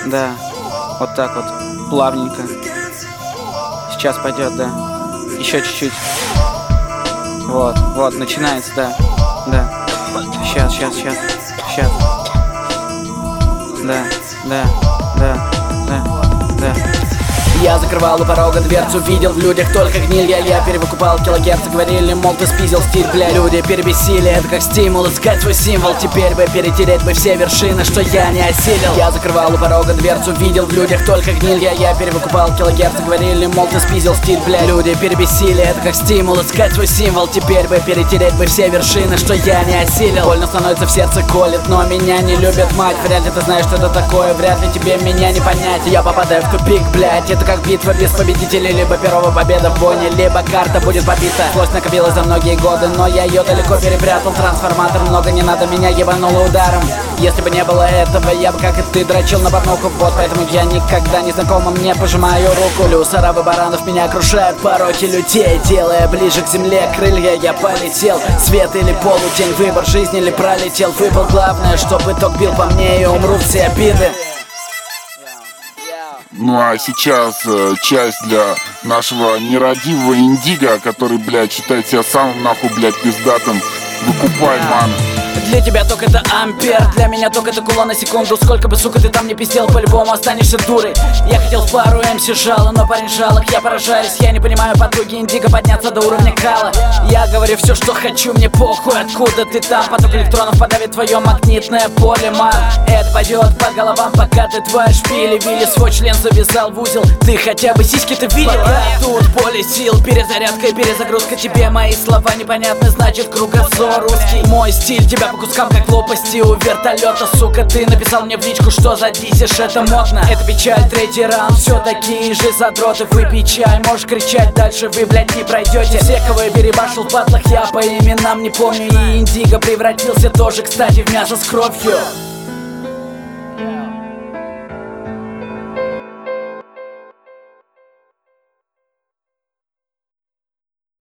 Да, вот так вот, плавненько. Сейчас пойдет, да. Еще чуть-чуть. Вот, начинается, да. Да. Сейчас. Да. Я закрывал у порога дверцу, видел в людях только гниль. Я перевыкупал килогерцы, говорили, мол, ты спиздил стиль, бля. Люди перебесили, это как стимул, искать свой символ. Теперь бы перетереть бы все вершины, что я не осилил. Я закрывал у порога дверцу, видел в людях только гниль. Я перевыкупал килогерцы, говорили, мол, ты спиздил стиль, бля. Люди перебесили, это как стимул, искать свой символ. Теперь бы перетереть бы все вершины, что я не осилил. Больно становится, в сердце колет, но меня не любит мать. Вряд ли ты знаешь, что это такое, вряд ли тебе меня не понять. Я попадаю в тупик, блять, это как битва без победителей. Либо первого победа в войне, либо карта будет побита. Злость накопилась за многие годы, но я ее далеко перепрятал. Трансформатор, много не надо, меня ебануло ударом. Если бы не было этого, я бы, как и ты, дрочил на порнуху. Вот поэтому я никогда не знакомым не пожимаю руку. Люсарабы баранов меня окружают, пороки людей, делая ближе к земле крылья. Я полетел, свет или полутень, выбор жизни или пролетел. Выпал главное, чтобы итог бил по мне и умрут все обиды. Ну а сейчас часть для нашего нерадивого индиго, который, блядь, считает себя самым нахуй, блядь, пиздатым. Выкупай, ман. Для тебя только это ампер, для меня только это кулон на секунду. Сколько бы, сука, ты там не пиздел, по-любому останешься дурой. Я хотел в пару МС жало, но парень жалок, я поражаюсь. Я не понимаю подруги индиго подняться до уровня кала. Я говорю все, что хочу, мне похуй, откуда ты там. Поток электронов подавит твое магнитное поле, ман. Это пойдет по головам, пока ты творишь пили-вили. Свой член завязал в узел, ты хотя бы сиськи ты видел? Пока тут поле сил, перезарядка и перезагрузка. Тебе мои слова непонятны, значит кругозор узкий. Мой стиль тебя по кускам, как лопасти у вертолета. Сука, ты написал мне в личку, что задисишь, это модно. Это печаль, третий раунд, все такие же задроты. Выпей чай, можешь кричать, дальше вы, блядь, не пройдете. Все, кого я перебашил в батлах, я по именам не помню. И индиго превратился тоже, кстати, в мясо с кровью.